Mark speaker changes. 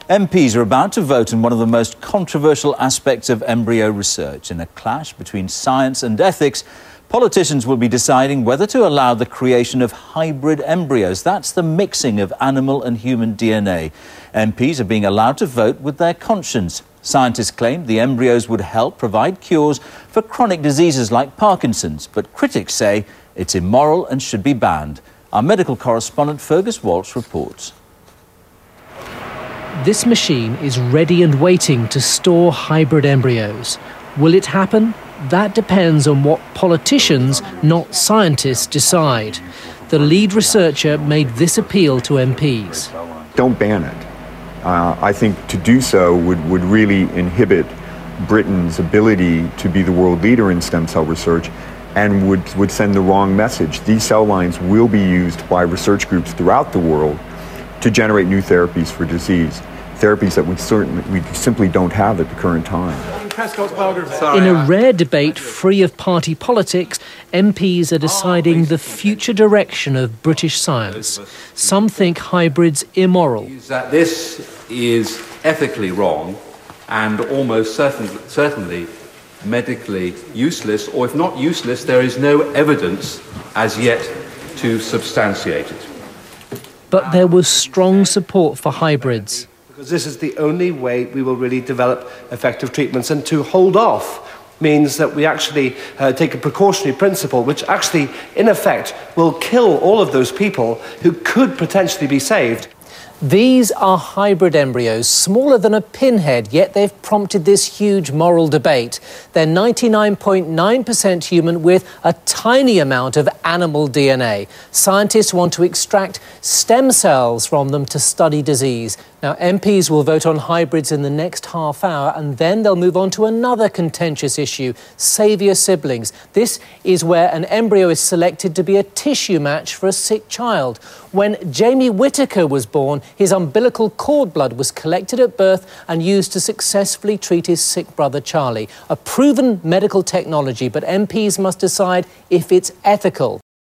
Speaker 1: MPs are about to vote on one of the most controversial aspects of embryo research. In a clash between science and ethics, politicians will be deciding whether to allow the creation of hybrid embryos. That's the mixing of animal and human DNA. MPs are being allowed to vote with their conscience. Scientists claim the embryos would help provide cures for chronic diseases like Parkinson's, but critics say it's immoral and should be banned. Our medical correspondent Fergus Walsh reports.
Speaker 2: This machine is ready and waiting to store hybrid embryos. Will it happen? That depends on what politicians, not scientists, decide. The lead researcher made this appeal to MPs.
Speaker 3: Don't ban it. I think to do so would really inhibit Britain's ability to be the world leader in stem cell research and would send the wrong message. These cell lines will be used by research groups throughout the world to generate new therapies for disease, therapies that we simply don't have at the current time.
Speaker 2: In a rare debate free of party politics, MPs are deciding the future direction of British science. Some think hybrids immoral.
Speaker 4: That this is ethically wrong and almost certainly medically useless, or if not useless, there is no evidence as yet to substantiate it.
Speaker 2: But there was strong support for hybrids.
Speaker 5: Because this is the only way we will really develop effective treatments. And to hold off means that we actually take a precautionary principle, which actually, in effect, will kill all of those people who could potentially be saved.
Speaker 2: These are hybrid embryos, smaller than a pinhead, yet they've prompted this huge moral debate. They're 99.9% human with a tiny amount of animal DNA. Scientists want to extract stem cells from them to study disease. Now, MPs will vote on hybrids in the next half hour, and then they'll move on to another contentious issue, saviour siblings. This is where an embryo is selected to be a tissue match for a sick child. When Jamie Whittaker was born, his umbilical cord blood was collected at birth and used to successfully treat his sick brother Charlie. A proven medical technology, but MPs must decide if it's ethical.